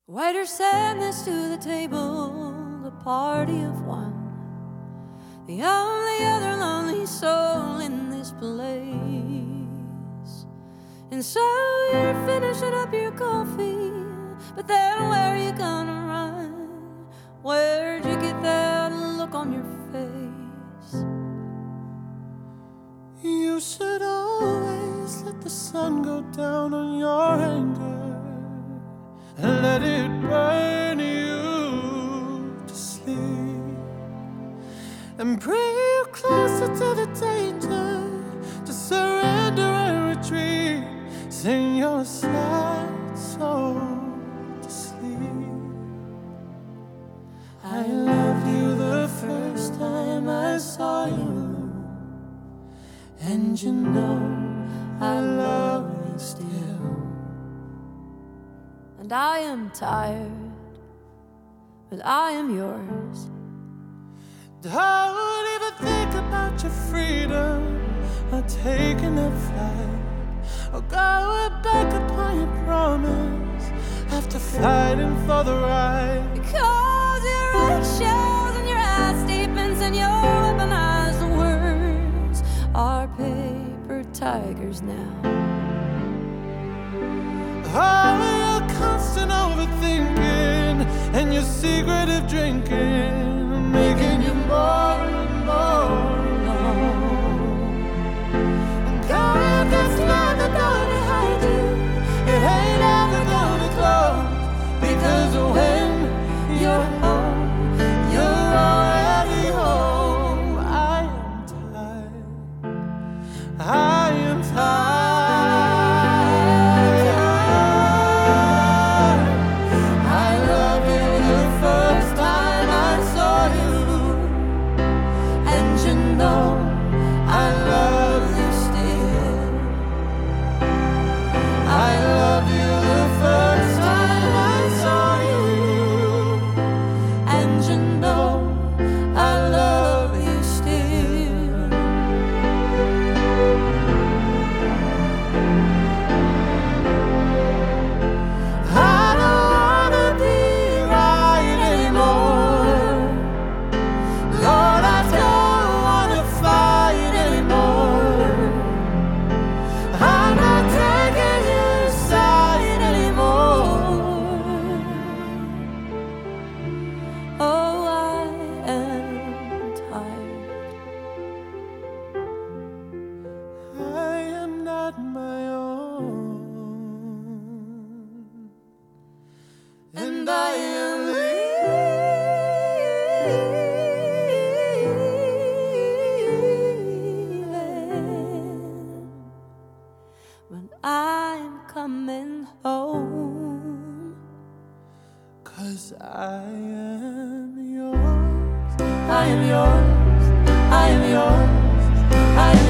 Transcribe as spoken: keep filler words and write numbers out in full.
Waiter send this to the table, a party of one, the only other lonely soul in this place. And so you're finishing up your coffee, but then where are you gonna run? Where'd you get that look on your face? You should always let the sun go down on your anger and let it burn you to sleep, and bring you closer to the danger, to surrender and retreat. Sing your sad soul to sleep. I loved you the first time I saw you, and you know I love you still. And I am tired, but I am yours. Don't even think about your freedom, or taking that flight, or going back upon your promise after fighting for the right. Because your eggshells and your ass statements and your weaponized words are paper tigers now. Oh, your constant overthinking and your secretive drinking, making you more and more alone. And God, that's not the door behind you. It ain't ever gonna close, because when you're home, you're already home. I am tired. I am tired. And I am leaving, but I'm coming home. 'Cause I am yours. I am yours, I am yours, I am